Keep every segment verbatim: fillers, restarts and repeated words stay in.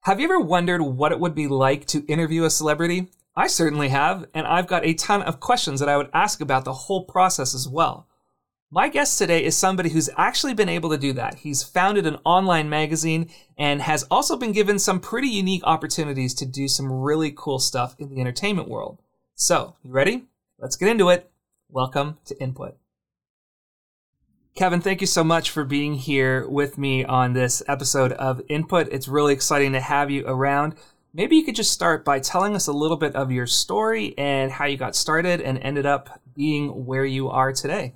Have you ever wondered what it would be like to interview a celebrity? I certainly have, and I've got a ton of questions that I would ask about the whole process as well. My guest today is somebody who's actually been able to do that. He's founded an online magazine and has also been given some pretty unique opportunities to do some really cool stuff in the entertainment world. So, you ready? Let's get into it. Welcome to Input. Kevin, thank you so much for being here with me on this episode of Input. It's really exciting to have you around. Maybe you could just start by telling us a little bit of your story and how you got started and ended up being where you are today.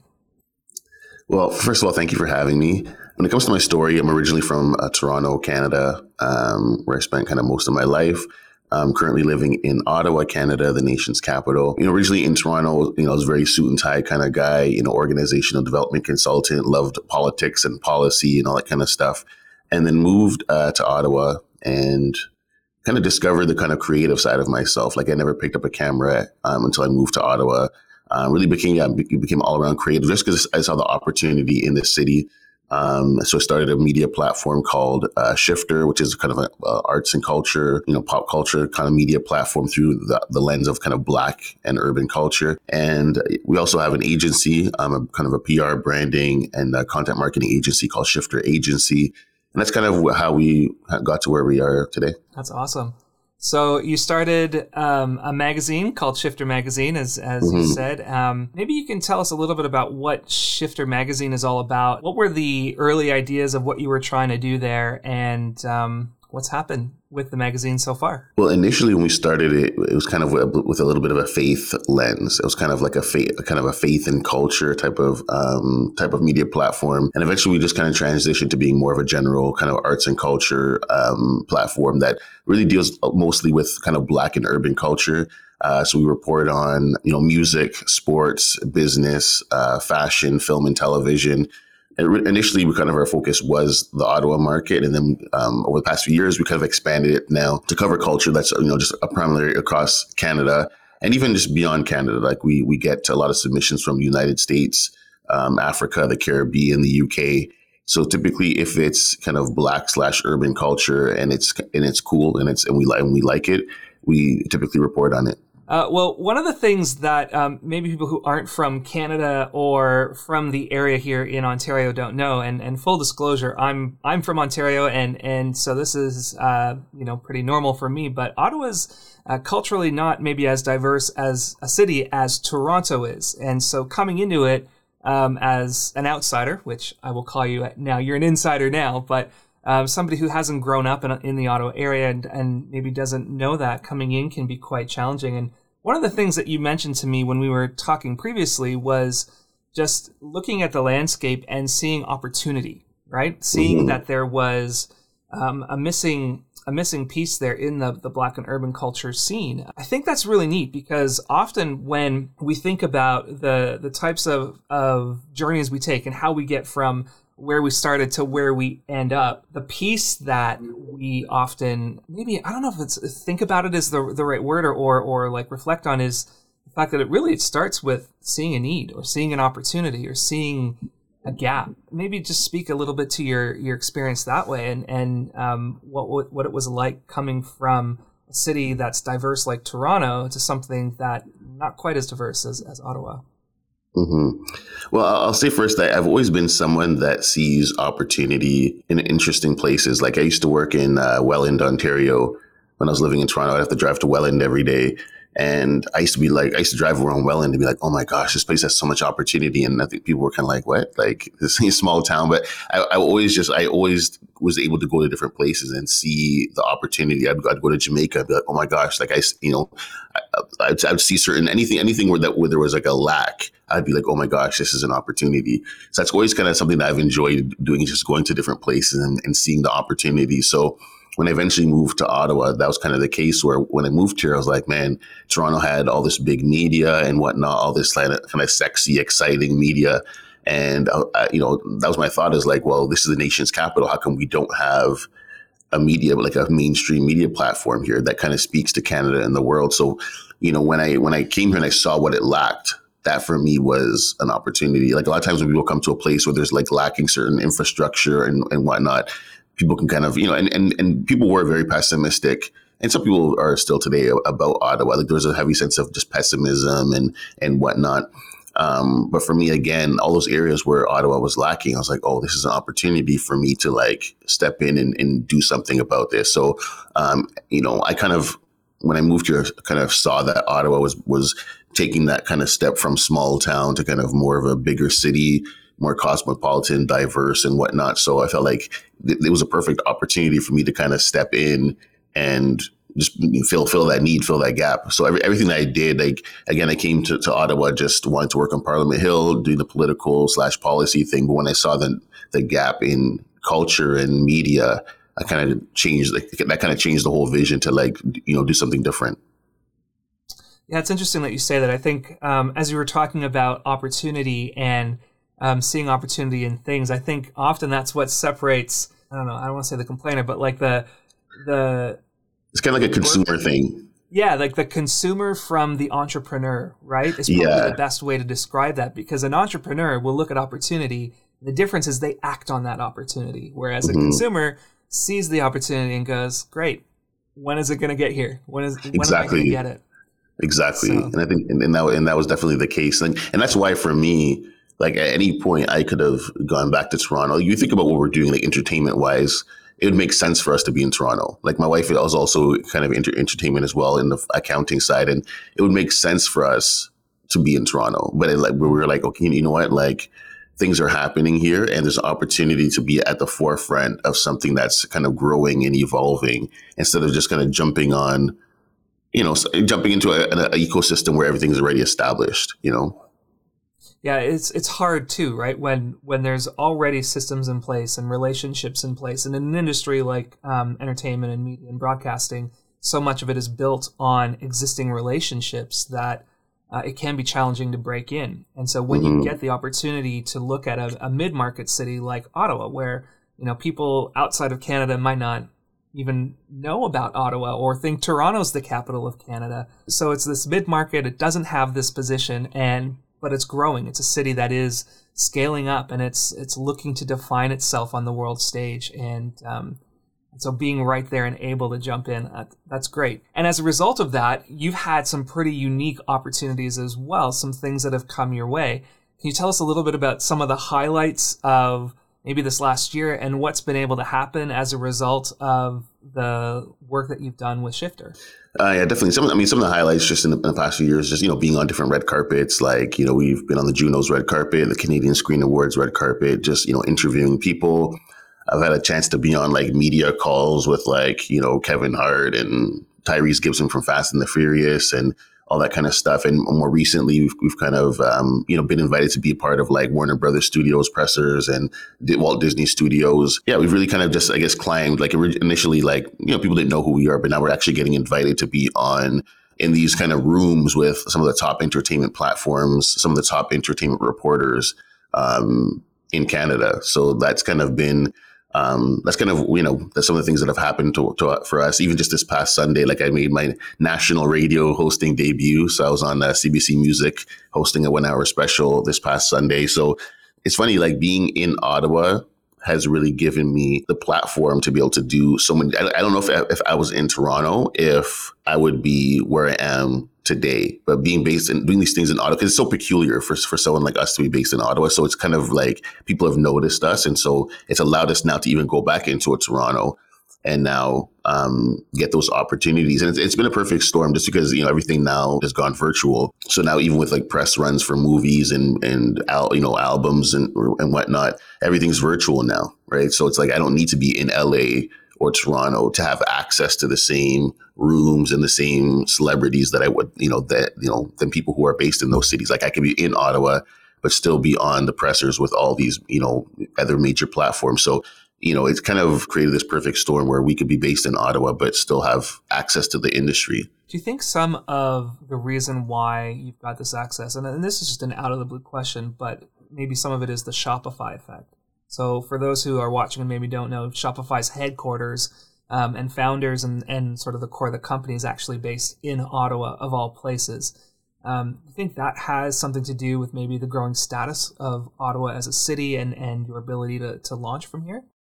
Well, first of all, thank you for having me. When it comes to my story, I'm originally from uh, Toronto, Canada, um, where I spent kind of most of my life. I'm currently living in Ottawa, Canada, the nation's capital. You know, originally in Toronto, you know, I was a very suit and tie kind of guy, you know, organizational development consultant, loved politics and policy and all that kind of stuff. And then moved uh, to Ottawa and kind of discovered the kind of creative side of myself. Like I never picked up a camera um, until I moved to Ottawa. Uh, really became, yeah, became all around creative just because I saw the opportunity in this city. Um, so I started a media platform called uh, Shifter, which is kind of an arts and culture, you know, pop culture kind of media platform through the, the lens of kind of Black and urban culture. And we also have an agency, um, a kind of a P R branding and a content marketing agency called Shifter Agency. And that's kind of how we got to where we are today. That's awesome. So you started um, a magazine called Shifter Magazine, as as mm-hmm. you said. Um, maybe you can tell us a little bit about what Shifter Magazine is all about. What were the early ideas of what you were trying to do there, and um, what's happened with the magazine so far? Well, initially when we started it, it was kind of with a little bit of a faith lens. It was kind of like a faith, kind of a faith and culture type of um, type of media platform. And eventually we just kind of transitioned to being more of a general kind of arts and culture um, platform that really deals mostly with kind of Black and urban culture. Uh, so we report on, you know, music, sports, business, uh, fashion, film and television. And initially, we kind of our focus was the Ottawa market, and then um, over the past few years, we kind of expanded it now to cover culture that's, you know, just a primarily across Canada and even just beyond Canada. Like we we get a lot of submissions from the United States, um, Africa, the Caribbean, the U K. So typically, if it's kind of Black slash urban culture and it's and it's cool and it's and we like and we like it, we typically report on it. Uh, well, one of the things that um, maybe people who aren't from Canada or from the area here in Ontario don't know, and, and full disclosure, I'm I'm from Ontario, and and so this is uh, you know pretty normal for me. But Ottawa's uh, culturally not maybe as diverse as a city as Toronto is, and so coming into it um, as an outsider, which I will call you now, you're an insider now, but. Um, somebody who hasn't grown up in, in the Ottawa area and, and maybe doesn't know that coming in can be quite challenging. And one of the things that you mentioned to me when we were talking previously was just looking at the landscape and seeing opportunity, right? Seeing mm-hmm. that there was um, a missing a missing piece there in the, the Black and urban culture scene. I think that's really neat because often when we think about the the types of, of journeys we take and how we get from where we started to where we end up, the piece that we often, maybe, I don't know if it's think about it is the the right word or, or, or like reflect on is the fact that it really it starts with seeing a need or seeing an opportunity or seeing a gap. Maybe just speak a little bit to your, your experience that way and, and um, what, what it was like coming from a city that's diverse like Toronto to something that not quite as diverse as, as Ottawa. Mm-hmm. Well, I'll say first that I've always been someone that sees opportunity in interesting places. Like I used to work in uh, Welland, Ontario. When I was living in Toronto, I'd have to drive to Welland every day. And I used to be like, I used to drive around Welland and be like, oh my gosh, this place has so much opportunity. And I think people were kind of like, what? Like this is a small town. But I, I always just, I always was able to go to different places and see the opportunity. I'd, I'd go to Jamaica. I'd be like, oh my gosh, like I, you know, I, I'd, I'd see certain, anything, anything where that, where there was like a lack, I'd be like, oh my gosh, this is an opportunity. So that's always kind of something that I've enjoyed doing, just going to different places and, and seeing the opportunity. So when I eventually moved to Ottawa, that was kind of the case where when I moved here, I was like, man, Toronto had all this big media and whatnot, all this kind of, kind of sexy, exciting media. And, uh, you know, that was my thought is like, well, this is the nation's capital. How come we don't have a media, like a mainstream media platform here that kind of speaks to Canada and the world? So, you know, when I when I came here and I saw what it lacked, that for me was an opportunity. Like a lot of times when people come to a place where there's like lacking certain infrastructure and, and whatnot, people can kind of, you know, and, and, and people were very pessimistic. And some people are still today about Ottawa. Like there was a heavy sense of just pessimism and, and whatnot. Um, but for me, again, all those areas where Ottawa was lacking, I was like, oh, this is an opportunity for me to like step in and, and do something about this. So, um, you know, I kind of, when I moved here, I kind of saw that Ottawa was, was taking that kind of step from small town to kind of more of a bigger city, more cosmopolitan, diverse and whatnot. So I felt like th- it was a perfect opportunity for me to kind of step in and just fill fill that need, fill that gap. So every, everything that I did, like, again, I came to, to Ottawa, just wanted to work on Parliament Hill, do the political slash policy thing. But when I saw the, the gap in culture and media, I kind of changed, like, that kind of changed the whole vision to like, you know, do something different. Yeah, it's interesting that you say that. I think um, as you were talking about opportunity and um, seeing opportunity in things, I think often that's what separates, I don't know, I don't want to say the complainer, but like the, the, It's kind of like a consumer thing. Yeah, like the consumer from the entrepreneur, right? It's probably Yeah. the best way to describe that, because an entrepreneur will look at opportunity. The difference is they act on that opportunity, whereas mm-hmm. a consumer sees the opportunity and goes, great, when is it going to get here? When is when exactly. am I going to get it? Exactly. So. And I think and, and, that, and that was definitely the case. And, and that's why for me, like at any point I could have gone back to Toronto. You think about what we're doing, like entertainment wise, it would make sense for us to be in Toronto. Like my wife was also kind of inter- entertainment as well in the accounting side. And it would make sense for us to be in Toronto. But it, like we were like, okay, you know what? Like things are happening here and there's an opportunity to be at the forefront of something that's kind of growing and evolving instead of just kind of jumping on, you know, jumping into a, an, an ecosystem where everything's already established, you know? Yeah, it's it's hard too, right? When when there's already systems in place and relationships in place, and in an industry like um, entertainment and media and broadcasting, so much of it is built on existing relationships that uh, it can be challenging to break in. And so when mm-hmm. you get the opportunity to look at a, a mid-market city like Ottawa, where you know people outside of Canada might not even know about Ottawa or think Toronto's the capital of Canada, so it's this mid-market. It doesn't have this position, and but it's growing. It's a city that is scaling up, and it's it's looking to define itself on the world stage. And, um, and so being right there and able to jump in, uh, that's great. And as a result of that, you've had some pretty unique opportunities as well, some things that have come your way. Can you tell us a little bit about some of the highlights of maybe this last year and what's been able to happen as a result of the work that you've done with Shifter? Uh, yeah, definitely. Some, I mean, some of the highlights just in the, in the past few years, just, you know, being on different red carpets, like, you know, we've been on the Junos red carpet, the Canadian Screen Awards red carpet, just, you know, interviewing people. I've had a chance to be on like media calls with like, you know, Kevin Hart and Tyrese Gibson from Fast and the Furious and all that kind of stuff. And more recently, we've, we've kind of, um, you know, been invited to be a part of like Warner Brothers Studios pressers and Walt Disney Studios. Yeah, we've really kind of just, I guess, climbed, like initially, like, you know, people didn't know who we are, but now we're actually getting invited to be on in these kind of rooms with some of the top entertainment platforms, some of the top entertainment reporters um, in Canada. So that's kind of been, Um, that's kind of, you know, that's some of the things that have happened to, to for us. Even just this past Sunday, like I made my national radio hosting debut. So I was on uh, C B C Music hosting a one hour special this past Sunday. So it's funny, like being in Ottawa has really given me the platform to be able to do so many. I, I don't know if, if I was in Toronto, if I would be where I am today, but being based in doing these things in Ottawa, because it's so peculiar for, for someone like us to be based in Ottawa. So it's kind of like people have noticed us. And so it's allowed us now to even go back into a Toronto and now um, get those opportunities. And it's, it's been a perfect storm just because, you know, everything now has gone virtual. So now even with like press runs for movies and, and al- you know, albums and, and whatnot, everything's virtual now, right? So it's like, I don't need to be in L A or Toronto to have access to the same rooms and the same celebrities that I would, you know, that, you know, than people who are based in those cities. Like I could be in Ottawa, but still be on the pressers with all these, you know, other major platforms. So, you know, it's kind of created this perfect storm where we could be based in Ottawa, but still have access to the industry. Do you think some of the reason why you've got this access, and, and this is just an out of the blue question, but maybe some of it is the Shopify effect. So for those who are watching and maybe don't know, Shopify's headquarters um, and founders and, and sort of the core of the company is actually based in Ottawa, of all places. Um, I think that has something to do with maybe the growing status of Ottawa as a city and, and your ability to, to launch from here?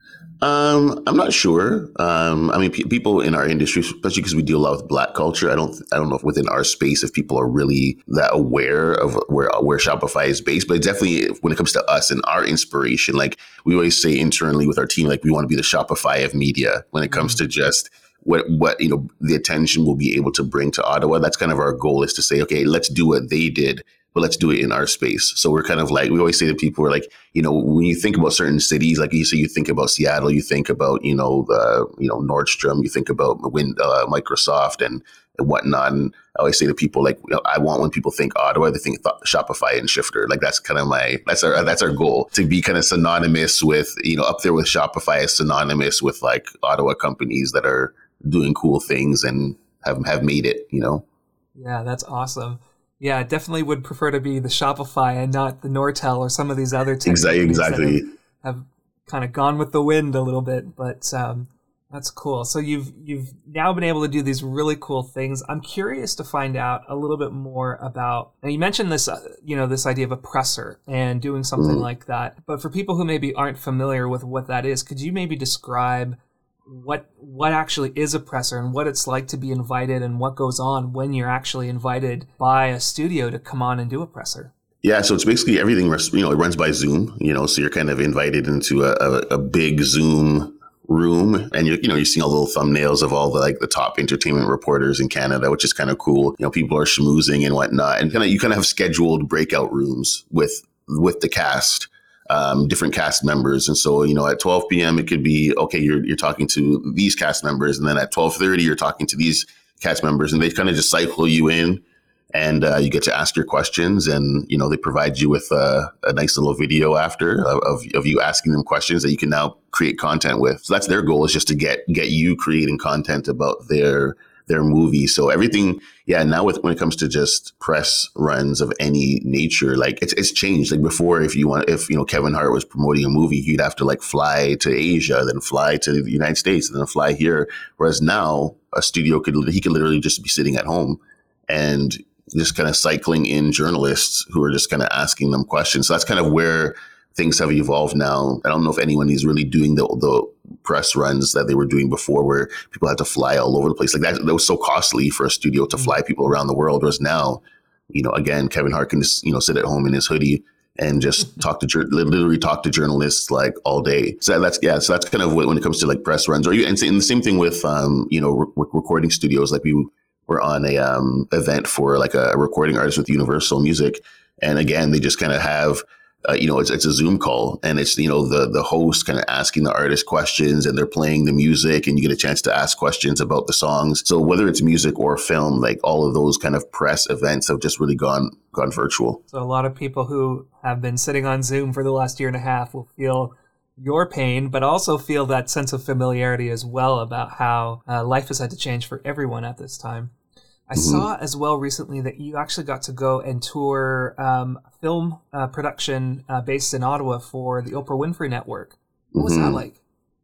Um, I'm not sure. Um, I mean, pe- people in our industry, especially because we deal a lot with Black culture, I don't, I don't know if within our space if people are really that aware of where where Shopify is based. But definitely, when it comes to us and our inspiration, like we always say internally with our team, like we want to be the Shopify of media when it comes mm-hmm. to just what what you know the attention we'll be able to bring to Ottawa. That's kind of our goal, is to say, okay, let's do what they did, but let's do it in our space. So we're kind of like, we always say to people, we're like, you know, when you think about certain cities, like you say, you think about Seattle, you think about, you know, the, you know, Nordstrom, you think about Win, uh, Microsoft and, and whatnot. And I always say to people, like, you know, I want when people think Ottawa, they think th- Shopify and Shifter. Like that's kind of my, that's our, that's our goal, to be kind of synonymous with, you know, up there with Shopify is synonymous with like Ottawa companies that are doing cool things and have, have made it, you know? Yeah, that's awesome. Yeah, I definitely would prefer to be the Shopify and not the Nortel or some of these other tech exactly, exactly. that have, have kind of gone with the wind a little bit. But um, that's cool. So you've you've now been able to do these really cool things. I'm curious to find out a little bit more about. Now you mentioned this, uh, you know, this idea of a presser and doing something mm. like that. But for people who maybe aren't familiar with what that is, could you maybe describe what what actually is a presser and what it's like to be invited and what goes on when you're actually invited by a studio to come on and do a presser? Yeah, so it's basically everything, you know, it runs by Zoom, you know, so you're kind of invited into a, a, a big Zoom room, and you're, you know, you're seeing all the little thumbnails of all the like the top entertainment reporters in Canada, which is kind of cool. You know, people are schmoozing and whatnot, and kind of you kind of have scheduled breakout rooms with with the cast. Um, different cast members. And so, you know, at twelve p.m. it could be, okay, you're you're talking to these cast members. And then at twelve thirty, you're talking to these cast members. And they kind of just cycle you in, and uh, you get to ask your questions. And, you know, they provide you with uh, a nice little video after of, of, of you asking them questions that you can now create content with. So that's their goal, is just to get get you creating content about their their movie. So everything, yeah, now with when it comes to just press runs of any nature, like it's it's changed. Like before, if you want, if you know Kevin Hart was promoting a movie, he'd have to like fly to Asia, then fly to the United States, and then fly here. Whereas now, a studio could he could literally just be sitting at home and just kind of cycling in journalists who are just kind of asking them questions. So that's kind of where things have evolved now. I don't know if anyone is really doing the the press runs that they were doing before, where people had to fly all over the place. Like that, that was so costly for a studio to fly people around the world. Whereas now, you know, again, Kevin Hart can just, you know, sit at home in his hoodie and just talk to, literally talk to journalists like all day. So that's, yeah, so that's kind of what, when it comes to like press runs, or you, and the same thing with, um, you know, re- recording studios. Like we were on a um, event for like a recording artist with Universal Music. And again, they just kind of have, Uh, you know, it's it's a Zoom call, and it's, you know, the the host kind of asking the artist questions, and they're playing the music, and you get a chance to ask questions about the songs. So whether it's music or film, like all of those kind of press events have just really gone gone virtual. So a lot of people who have been sitting on Zoom for the last year and a half will feel your pain, but also feel that sense of familiarity as well about how uh, life has had to change for everyone at this time. I mm-hmm. saw as well recently that you actually got to go and tour um, a film uh, production uh, based in Ottawa for the Oprah Winfrey Network. What was mm-hmm. that like?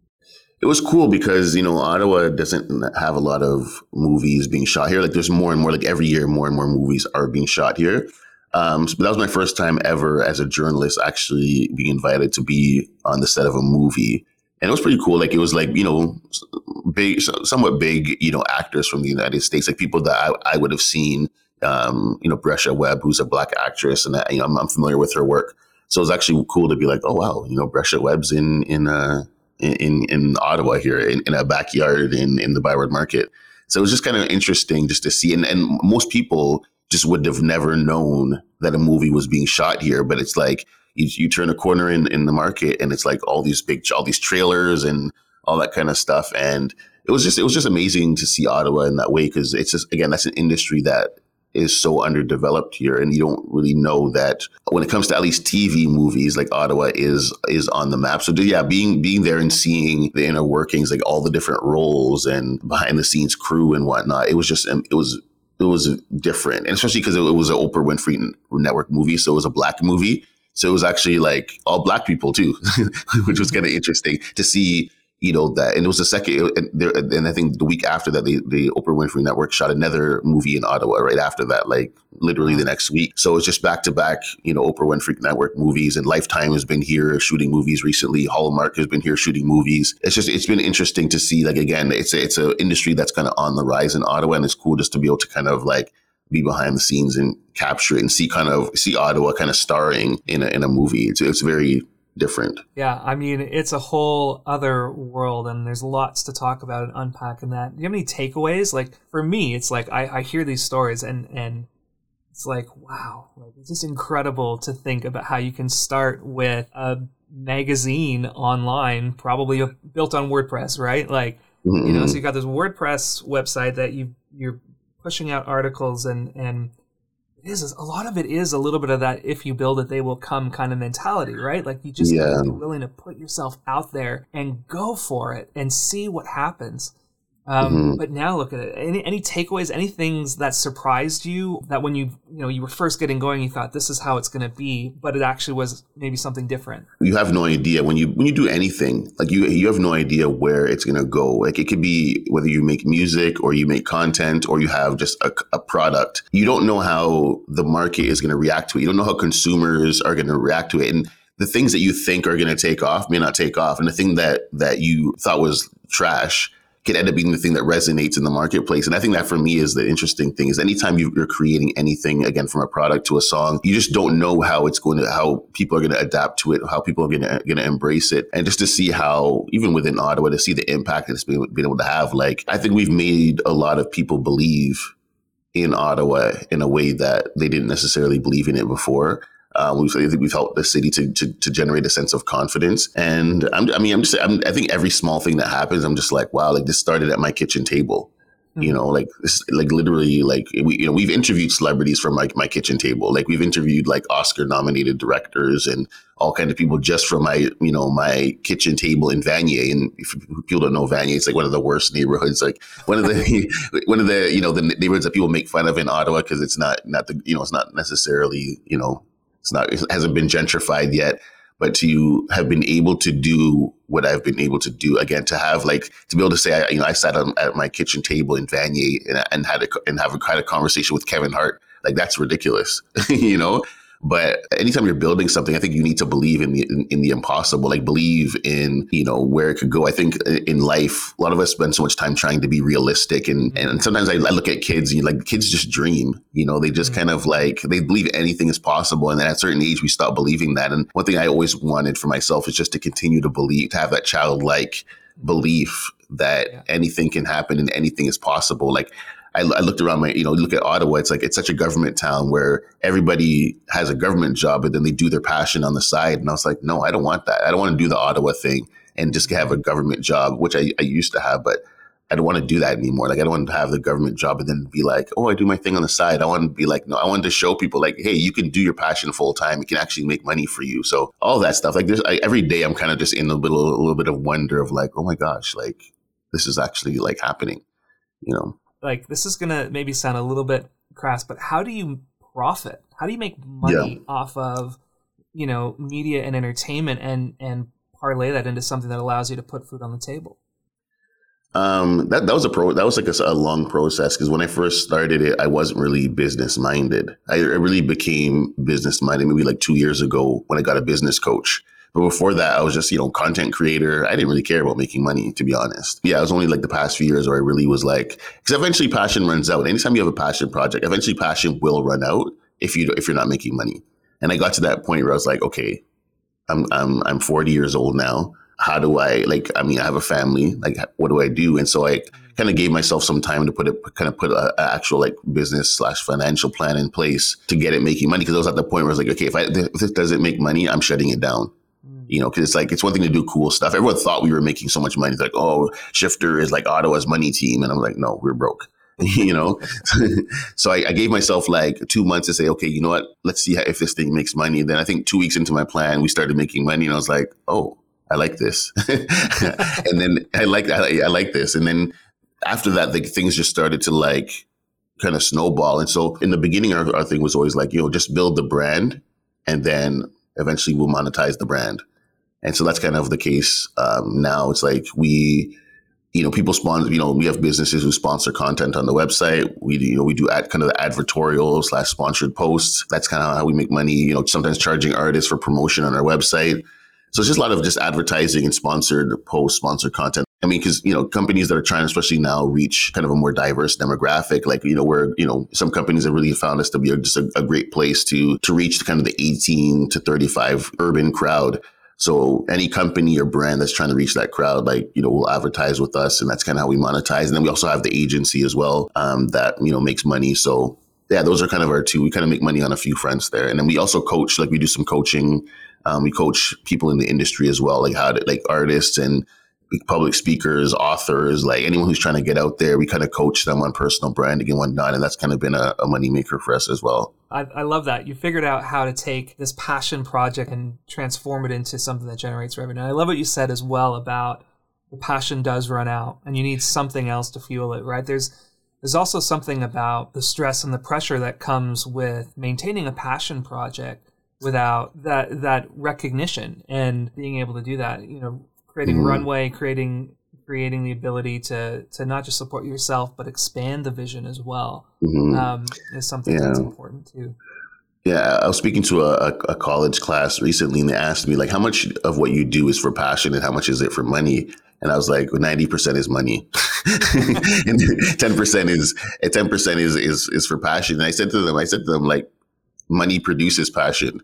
It was cool because, you know, Ottawa doesn't have a lot of movies being shot here. Like there's more and more, like every year, more and more movies are being shot here. Um, so that was my first time ever as a journalist actually being invited to be on the set of a movie. And it was pretty cool. Like it was like, you know, big, somewhat big, you know, actors from the United States, like people that I, I would have seen, um, you know, Brescia Webb, who's a Black actress, and I, you know, I'm, I'm familiar with her work. So it was actually cool to be like, oh, wow, you know, Brescia Webb's in, in, uh, in, in Ottawa here in, in a backyard in, in the Byward Market. So it was just kind of interesting just to see. And, and most people just would have never known that a movie was being shot here, but it's like, You, you turn a corner in, in the market, and it's like all these big, all these trailers and all that kind of stuff. And it was just, it was just amazing to see Ottawa in that way, because it's just, again, that's an industry that is so underdeveloped here, and you don't really know that when it comes to at least T V movies, like Ottawa is is on the map. So yeah, being being there and seeing the inner workings, like all the different roles and behind the scenes crew and whatnot, it was just, it was. It was different, and especially because it was an Oprah Winfrey Network movie, so it was a Black movie. So it was actually like all Black people too, which was kind of interesting to see, you know, that, and it was the second, and, there, and I think the week after that, the, the Oprah Winfrey Network shot another movie in Ottawa right after that, like literally the next week. So it's just back to back, you know, Oprah Winfrey Network movies, and Lifetime has been here shooting movies recently. Hallmark has been here shooting movies. It's just, it's been interesting to see, like, again, it's a, it's an industry that's kind of on the rise in Ottawa, and it's cool just to be able to kind of like be behind the scenes and capture it and see kind of, see Ottawa kind of starring in a, in a movie. It's, it's very different. Yeah, I mean, it's a whole other world, and there's lots to talk about and unpack in that. Do you have any takeaways? Like, for me, it's like I, I hear these stories, and, and it's like, wow, like, it's just incredible to think about how you can start with a magazine online, probably built on WordPress, right? Like, mm-hmm. you know, so you've got this WordPress website that you, you're pushing out articles, and, and is a lot of it is a little bit of that if you build it they will come kind of mentality, right? Like you just yeah. have to be willing to put yourself out there and go for it and see what happens. Um, mm-hmm. But now look at it. Any any takeaways, any things that surprised you that when you you know you were first getting going, you thought this is how it's going to be, but it actually was maybe something different? You have no idea when you when you do anything. Like you you have no idea where it's going to go. Like it could be whether you make music or you make content or you have just a, a product. You don't know how the market is going to react to it. You don't know how consumers are going to react to it, and the things that you think are going to take off may not take off, and the thing that that you thought was trash could end up being the thing that resonates in the marketplace. And I think that for me is the interesting thing is anytime you're creating anything, again, from a product to a song, you just don't know how it's going to, how people are going to adapt to it, how people are going to, going to embrace it. And just to see how, even within Ottawa, to see the impact that it's been, been able to have, like, I think we've made a lot of people believe in Ottawa in a way that they didn't necessarily believe in it before. Uh, we've, I think we've helped the city to, to to generate a sense of confidence. And I'm, I mean, I'm just, I'm, I think every small thing that happens, I'm just like, wow, like this started at my kitchen table. Mm-hmm. You know, like this, like literally, like we, you know, we've interviewed celebrities from like my kitchen table. Like we've interviewed like Oscar-nominated directors and all kinds of people just from my, you know, my kitchen table in Vanier. And if people don't know Vanier, it's like one of the worst neighborhoods. Like one of the, one of the, you know, the neighborhoods that people make fun of in Ottawa because it's not, not the, you know, it's not necessarily, you know. It's not, it hasn't been gentrified yet, but to have been able to do what I've been able to do, again, to have like, to be able to say, I, you know, I sat on, at my kitchen table in Vanier and, and had a, and have a kind of conversation with Kevin Hart. Like, that's ridiculous, you know? But anytime you're building something, I think you need to believe in the in, in the impossible, like believe in, you know, where it could go. I think in life, a lot of us spend so much time trying to be realistic. And, and sometimes I, I look at kids, and like kids just dream, you know, they just mm-hmm. kind of like, they believe anything is possible. And then at a certain age, we stop believing that. And one thing I always wanted for myself is just to continue to believe, to have that childlike belief that yeah. anything can happen and anything is possible. Like, I, I looked around my, you know, look at Ottawa. It's like, it's such a government town where everybody has a government job, but then they do their passion on the side. And I was like, no, I don't want that. I don't want to do the Ottawa thing and just have a government job, which I, I used to have, but I don't want to do that anymore. Like, I don't want to have the government job and then be like, oh, I do my thing on the side. I want to be like, no, I wanted to show people like, hey, you can do your passion full time. It can actually make money for you. So all that stuff, like there's I, every day I'm kind of just in a little, a little bit of wonder of like, oh my gosh, like this is actually like happening, you know? Like, this is going to maybe sound a little bit crass, but how do you profit? How do you make money yeah. off of, you know, media and entertainment and, and parlay that into something that allows you to put food on the table? Um, that, that was a pro, that was like a, a long process. Cause when I first started it, I wasn't really business minded. I, I really became business minded maybe like two years ago when I got a business coach. But before that, I was just, you know, content creator. I didn't really care about making money, to be honest. Yeah, it was only like the past few years where I really was like, because eventually passion runs out. Anytime you have a passion project, eventually passion will run out if you if you're not making money. And I got to that point where I was like, okay, I'm I'm I'm forty years old now. How do I like? I mean, I have a family. Like, what do I do? And so I kind of gave myself some time to put it, kind of put an actual like business slash financial plan in place to get it making money. Because I was at the point where I was like, okay, if, I, if this doesn't make money, I'm shutting it down. You know, because it's like, it's one thing to do cool stuff. Everyone thought we were making so much money. It's like, oh, Shifter is like Ottawa's money team. And I'm like, no, we're broke, you know? So I, I gave myself like two months to say, okay, you know what? Let's see how, if this thing makes money. And then I think two weeks into my plan, we started making money. And I was like, oh, I like this. And then I like, I, I like this. And then after that, the things just started to like kind of snowball. And so in the beginning, our, our thing was always like, you know, just build the brand and then eventually we'll monetize the brand. And so that's kind of the case um, now. It's like we, you know, people sponsor, you know, we have businesses who sponsor content on the website. We, you know, we do ad, kind of the advertorial slash sponsored posts. That's kind of how we make money, you know, sometimes charging artists for promotion on our website. So it's just a lot of just advertising and sponsored posts, sponsored content. I mean, because, you know, companies that are trying, especially now, reach kind of a more diverse demographic, like, you know, where, you know, some companies have really found us to be a, just a, a great place to to reach kind of the eighteen to thirty-five urban crowd. So any company or brand that's trying to reach that crowd, like, you know, will advertise with us, and that's kind of how we monetize. And then we also have the agency as well um, that, you know, makes money. So yeah, those are kind of our two. We kind of make money on a few fronts there. And then we also coach, like we do some coaching. Um, we coach people in the industry as well, like how to, like artists and public speakers, authors, like anyone who's trying to get out there. We kind of coach them on personal branding and whatnot. And that's kind of been a, a moneymaker for us as well. I, I love that. You figured out how to take this passion project and transform it into something that generates revenue. And I love what you said as well about the passion does run out and you need something else to fuel it, right? There's there's also something about the stress and the pressure that comes with maintaining a passion project without that that recognition and being able to do that, you know, creating mm-hmm. runway, creating creating the ability to to not just support yourself, but expand the vision as well mm-hmm. um, is something yeah. that's important too. Yeah, I was speaking to a, a college class recently, and they asked me, like, how much of what you do is for passion and how much is it for money? And I was like, well, ninety percent is money, and ten percent is ten percent is is is for passion. And I said to them, I said to them, like, money produces passion.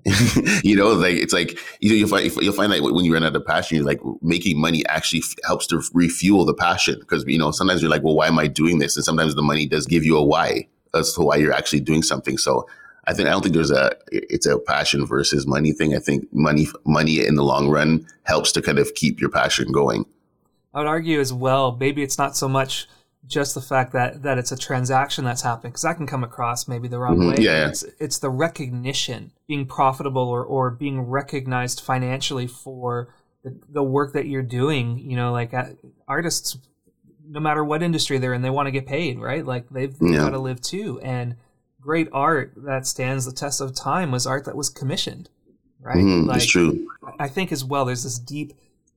You know, like it's like, you know, you'll find, you'll find that when you run out of passion, you're like making money actually f- helps to refuel the passion. Because, you know, sometimes you're like, well, why am I doing this? And sometimes the money does give you a why as to why you're actually doing something. So I think, I don't think there's a, it's a passion versus money thing. I think money, money in the long run helps to kind of keep your passion going. I would argue as well, maybe it's not so much just the fact that, that it's a transaction that's happening, because that can come across maybe the wrong mm-hmm. way. Yeah, it's, it's the recognition, being profitable or, or being recognized financially for the, the work that you're doing. You know, like uh, artists, no matter what industry they're in, they want to get paid, right? Like they've, they've yeah. got to live too. And great art that stands the test of time was art that was commissioned, right? Mm-hmm. Like, it's true. I think as well, there's this deep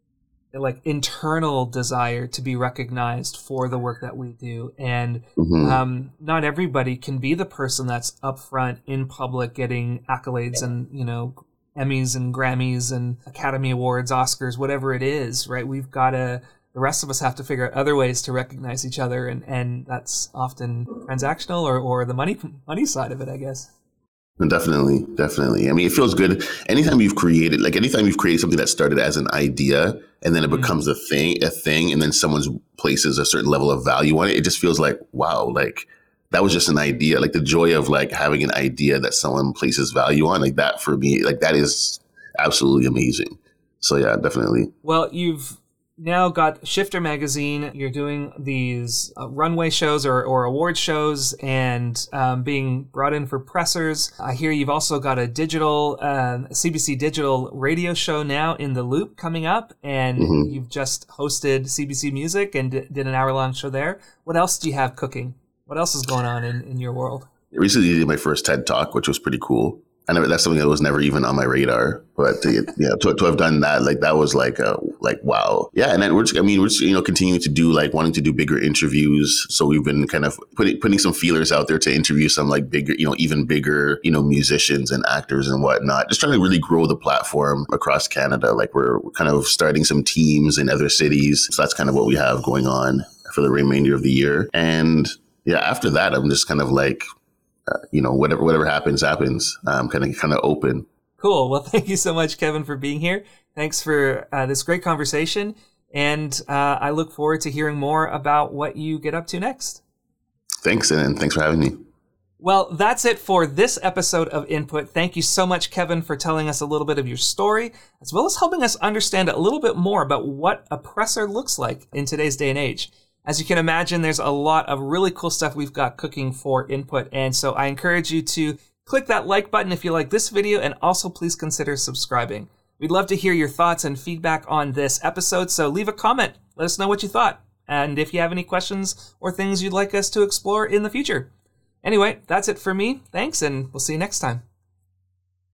like internal desire to be recognized for the work that we do. And mm-hmm. um, not everybody can be the person that's up front in public getting accolades and, you know, Emmys and Grammys and Academy Awards, Oscars, whatever it is, right? We've got to, the rest of us have to figure out other ways to recognize each other. And, and that's often transactional or, or the money, money side of it, I guess. Definitely, definitely. I mean, it feels good. Anytime you've created, like anytime you've created something that started as an idea and then it becomes a thing, a thing, and then someone places a certain level of value on it, it just feels like, wow, like that was just an idea. Like the joy of like having an idea that someone places value on, like that for me, like that is absolutely amazing. So yeah, definitely. Well, you've now got Shifter Magazine. You're doing these uh, runway shows or, or award shows and um, being brought in for pressers. I hear you've also got a digital, um, C B C digital radio show now in the Loop coming up, and mm-hmm. you've just hosted C B C Music and d- did an hour-long show there. What else do you have cooking? What else is going on in, in your world? I recently did my first TED Talk, which was pretty cool. I never, that's something that was never even on my radar, but to, you know, to, to have done that, like that was like, a, like, wow. Yeah. And then we're just, I mean, we're just, you know, continuing to do like wanting to do bigger interviews. So we've been kind of putting, putting some feelers out there to interview some like bigger, you know, even bigger, you know, musicians and actors and whatnot, just trying to really grow the platform across Canada. Like we're kind of starting some teams in other cities. So that's kind of what we have going on for the remainder of the year. And yeah, after that, I'm just kind of like, Uh, you know, whatever whatever happens, happens. I'm kind of kind of open. Cool. Well, thank you so much, Kevin, for being here. Thanks for uh, this great conversation. And uh, I look forward to hearing more about what you get up to next. Thanks, and thanks for having me. Well, that's it for this episode of Input. Thank you so much, Kevin, for telling us a little bit of your story, as well as helping us understand a little bit more about what a presser looks like in today's day and age. As you can imagine, there's a lot of really cool stuff we've got cooking for Input, and so I encourage you to click that like button if you like this video, and also please consider subscribing. We'd love to hear your thoughts and feedback on this episode, so leave a comment. Let us know what you thought, and if you have any questions or things you'd like us to explore in the future. Anyway, that's it for me. Thanks, and we'll see you next time.